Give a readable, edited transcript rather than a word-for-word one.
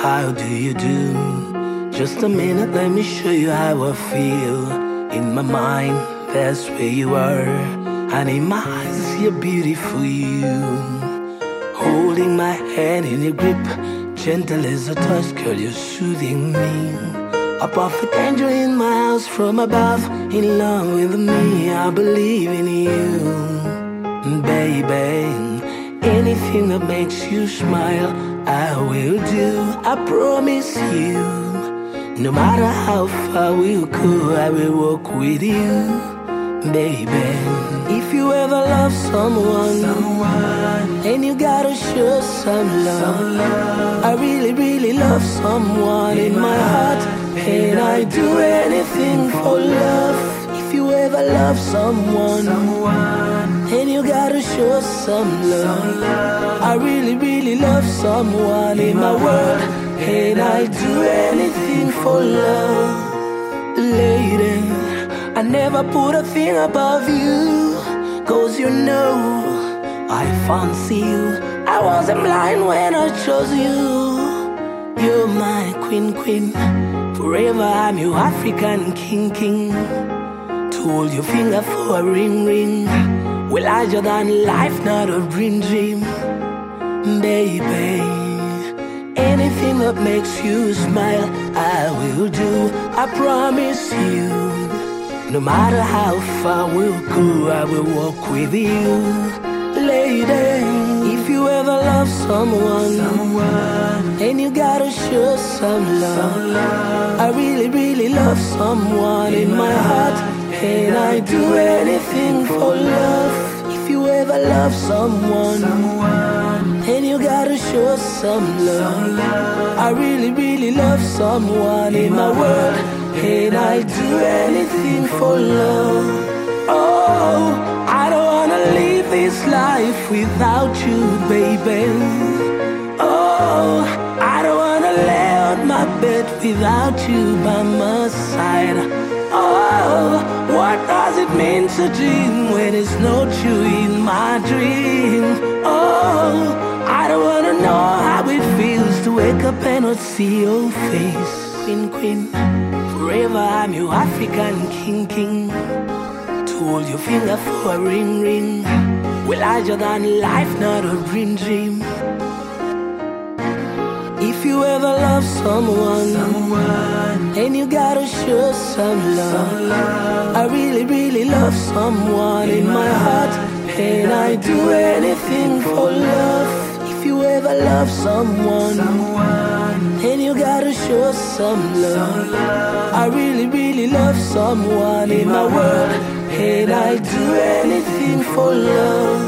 how do you do? Just a minute, let me show you how I feel. In my mind, that's where you are, and in my eyes, I see a beautiful you. Holding my hand in your grip, gentle as a touch, girl, you're soothing me. A perfect angel in my house from above, in love with me, I believe in you. Baby, anything that makes you smile, I will do, I promise you. No matter how far we'll go, I will walk with you. Baby, if you ever love someone, and you gotta show some love. I really, really love someone in my heart, and I do anything for love. If you ever love someone, and you gotta show some love. I really, really love someone in my world, and I do anything for love. Lady, I never put a thing above you, 'cause you know I fancy you. I wasn't blind when I chose you. You're my queen, queen. Forever I'm your African king, king. To hold your finger for a ring, ring. Well, larger than life, not a dream, dream. Baby, anything that makes you smile, I will do, I promise you. No matter how far we'll go, I will walk with you. Lady, if you ever love someone, and you gotta show some love. I really, really love someone in my heart, and I do anything for love. If you ever love someone, and you gotta show some love. I really, really love someone in my world, and I do anything for love. Oh, I don't wanna live this life without you, baby. Oh, I don't wanna lay on my bed without you by my side. Oh, what does it mean to dream when there's no you in my dream? Oh, I don't wanna know how it feels to wake up and not see your face. Queen, queen, forever I'm your African king, king. To hold your finger for a ring, ring. Well, larger than life, not a dream, dream. If you ever love someone, and you gotta show some love. I really, really love someone in my heart, and I do anything for love. If you ever love someone, and you gotta show some love. I really, really love someone in my world, and I do anything for love.